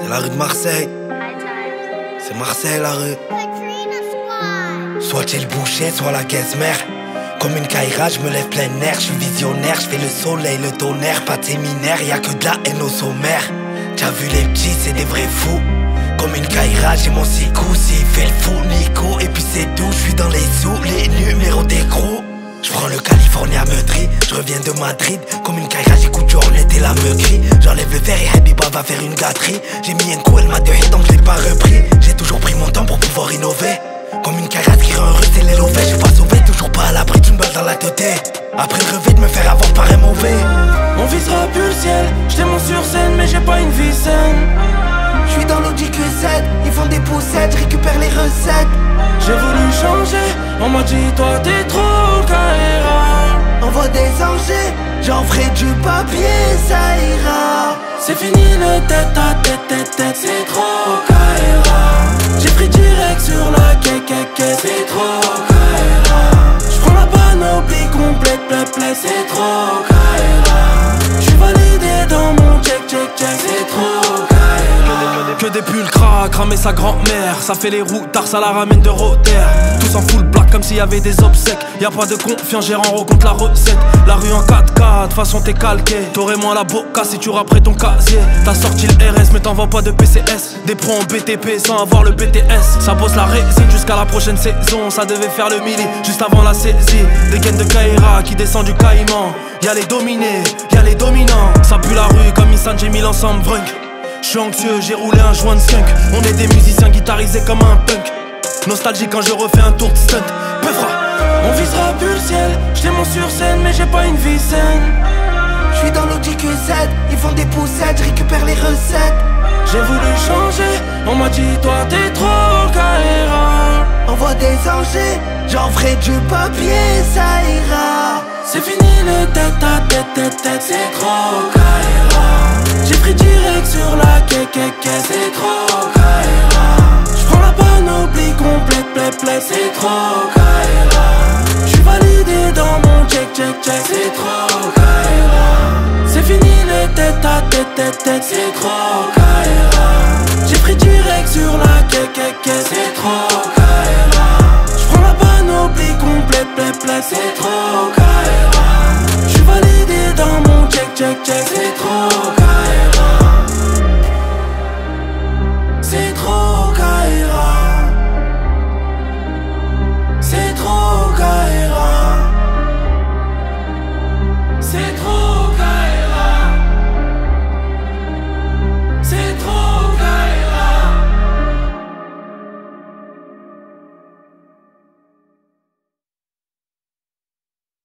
C'est la rue de Marseille. C'est Marseille la rue. Soit t'es le boucher, soit la caisse mère. Comme une caïra, je me lève plein air, je suis visionnaire, je fais le soleil, le tonnerre, pas de séminaire, y'a que de la haine au sommaire. T'as vu les petits, c'est des vrais fous. Comme une caïra, j'ai mon sicou, s'il fait le fou, Nico. Et puis c'est tout, je suis dans les sous, les numéros d'écrou. Je prends le Californie à Meudry, je reviens de Madrid. Comme une caïra, j'écoute Journée et la meugrie. J'enlève le verre et Habiba va faire une gâterie. J'ai mis un coup, elle m'a dehé donc je l'ai pas repris. J'ai toujours pris mon temps pour pouvoir innover. Comme une caïra qui rend heureux, c'est les lovés. Je suis pas sauvé, toujours pas à l'abri d'une balle dans la tête. Après le rêver de me faire avoir par un mauvais. On visera plus le ciel, j'étais mon sur scène mais j'ai pas une vie saine. J'suis dans l'Audi Q7, ils font des poussettes, j'récupère les recettes. J'ai voulu changer, on m'a dit toi t'es trop caïra. Envoie des angers, j'en ferai du papier, ça ira. C'est fini le tête à tête, c'est trop caïra. J'ai pris direct sur la quai, c'est trop caïra. J'prends la panoplie complète, c'est trop caïra. J'suis validé dans mon check, c'est trop caïra. Que des pulls crack, cramer sa grand-mère. Ça fait les routards, ça la ramène de Rotter. Tous en full black comme s'il y avait des obsèques. Y'a pas de confiance, gérant raconte la recette. La rue en 4x4, façon t'es calqué. T'aurais moins la boca si tu rapperais ton casier. T'as sorti le RS mais t'en vends pas de PCS. Des pros en BTP sans avoir le BTS. Ça bosse la résine jusqu'à la prochaine saison. Ça devait faire le milli juste avant la saisie. Des gaines de Kaira qui descend du Caïman. Y'a les dominés, y'a les dominants. Ça pue la rue comme Nissan, j'ai mis l'ensemble brunk. J'suis anxieux, j'ai roulé un joint de skunk. On est des musiciens guitarisés comme un punk. Nostalgie quand je refais un tour de stunt. Peufra. On visera plus le ciel, j'étais mon sur scène mais j'ai pas une vie saine. J'suis dans l'Audi Q7, ils font des poussettes, j'récupère les recettes. J'ai voulu changer, on m'a dit toi t'es trop caïra. Envoie des angers, j'en ferai du papier, ça ira. C'est fini le tête à tête, c'est trop caïra. J'ai pris direct sur la quai, c'est trop caïra. J'prends la panoplie complète, c'est trop caïra. J'suis validé dans mon check, c'est trop caïra. C'est fini le tête à tête, c'est trop caïra. J'ai pris direct sur la quai, c'est trop caïra. J'prends la panoplie complète, c'est